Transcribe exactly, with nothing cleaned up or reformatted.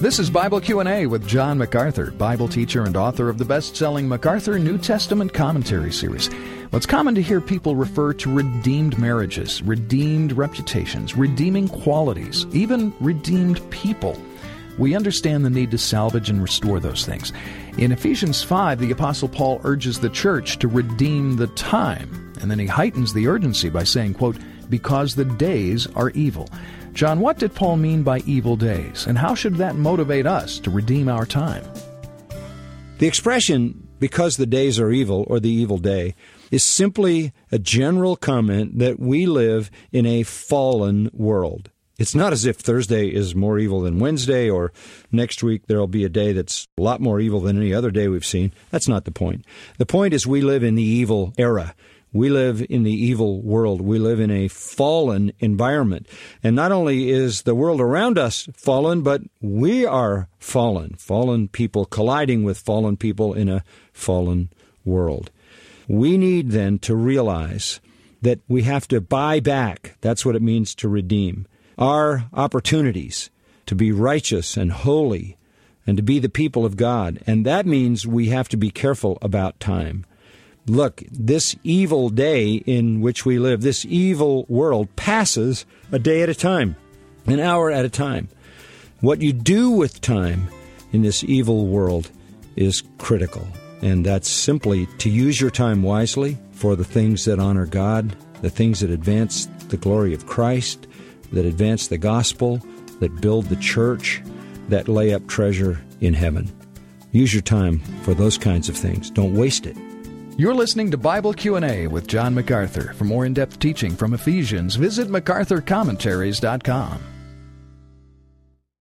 This is Bible Q and A with John MacArthur, Bible teacher and author of the best-selling MacArthur New Testament Commentary series. Well, it's common to hear people refer to redeemed marriages, redeemed reputations, redeeming qualities, even redeemed people. We understand the need to salvage and restore those things. In Ephesians five, the Apostle Paul urges the church to redeem the time, and then he heightens the urgency by saying, quote, because the days are evil. John, what did Paul mean by evil days, and how should that motivate us to redeem our time? The expression, because the days are evil, or the evil day, is simply a general comment that we live in a fallen world. It's not as if Thursday is more evil than Wednesday, or next week there'll be a day that's a lot more evil than any other day we've seen. That's not the point. The point is we live in the evil era. We live in the evil world. We live in a fallen environment. And not only is the world around us fallen, but we are fallen. Fallen people colliding with fallen people in a fallen world. We need then to realize that we have to buy back. That's what it means to redeem. Our opportunities to be righteous and holy and to be the people of God. And that means we have to be careful about time. Look, this evil day in which we live, this evil world passes a day at a time, an hour at a time. What you do with time in this evil world is critical, and that's simply to use your time wisely for the things that honor God, the things that advance the glory of Christ, that advance the gospel, that build the church, that lay up treasure in heaven. Use your time for those kinds of things. Don't waste it. You're listening to Bible Q and A with John MacArthur. For more in-depth teaching from Ephesians, visit macarthur commentaries dot com.